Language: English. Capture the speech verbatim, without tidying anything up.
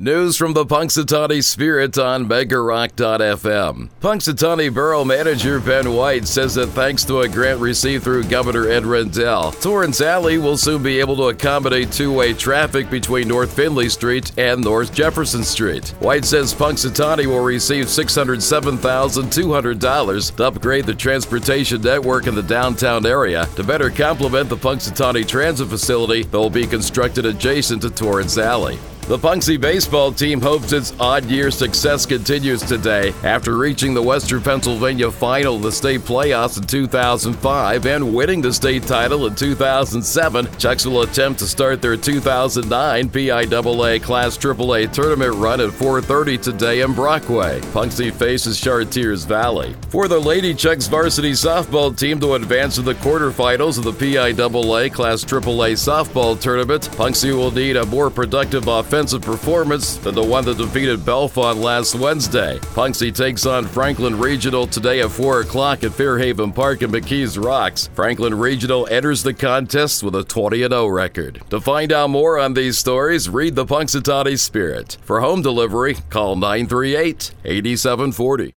News from the Punxsutawney Spirit on Mega Rock dot f m. Punxsutawney Borough Manager Ben White says that thanks to a grant received through Governor Ed Rendell, Torrance Alley will soon be able to accommodate two-way traffic between North Findlay Street and North Jefferson Street. White says Punxsutawney will receive six hundred seven thousand two hundred dollars to upgrade the transportation network in the downtown area to better complement the Punxsutawney Transit Facility that will be constructed adjacent to Torrance Alley. The Punxsy baseball team hopes its odd-year success continues today after reaching the Western Pennsylvania final of the state playoffs in two thousand five and winning the state title in two thousand seven. Chucks will attempt to start their two thousand nine P I A A Class triple A tournament run at four thirty today in Brockway. Punxsy faces Chartiers Valley. For the Lady Chucks varsity softball team to advance to the quarterfinals of the P I A A Class triple A softball tournament, Punxsy will need a more productive offense offensive performance than the one that defeated Bellefonte last Wednesday. Punxsy takes on Franklin Regional today at four o'clock at Fairhaven Park in McKees Rocks. Franklin Regional enters the contest with a twenty and oh record. To find out more on these stories, read the Punxsutawney Spirit. For home delivery, call nine three eight, eight seven four zero.